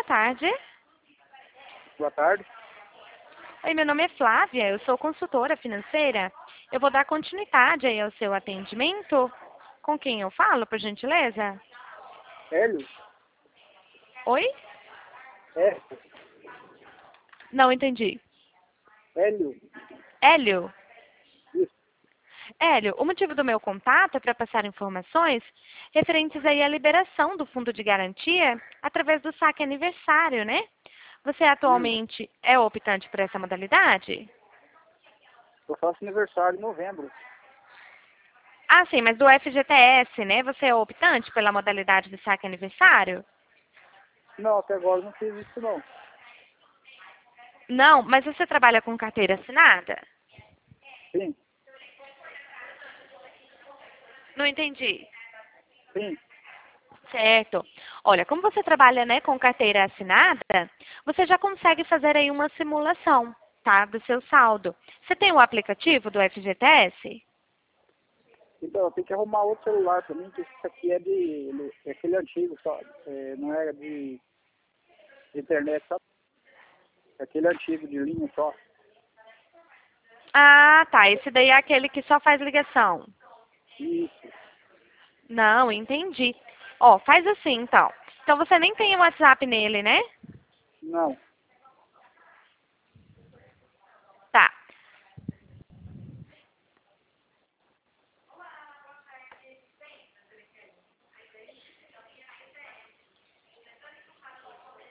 tarde. Boa tarde. Oi, meu nome é Flávia, eu sou consultora financeira. Eu vou dar continuidade aí ao seu atendimento. Com quem eu falo, por gentileza? Hélio? Oi? É. Não entendi. Hélio? Hélio? Isso. Hélio, o motivo do meu contato é para passar informações referentes aí à liberação do fundo de garantia através do saque aniversário, né? Você atualmente é optante por essa modalidade? Eu faço aniversário em novembro. Ah, sim, mas do FGTS, né? Você é optante pela modalidade de saque aniversário? Não, até agora eu não fiz isso não. Não, mas você trabalha com carteira assinada? Sim, Não entendi. sim. Certo. Olha, como você trabalha, né, com carteira assinada, você já consegue fazer aí uma simulação, tá, do seu saldo. Você tem o aplicativo do FGTS? Então, eu tenho que arrumar outro celular pra mim, que esse aqui é aquele antigo, só. É, não é de internet, só. É aquele antigo de linha só. Ah, tá. Esse daí é aquele que só faz ligação. Isso. Não, entendi. Ó, faz assim, então. Então você nem tem o WhatsApp nele, né? Não.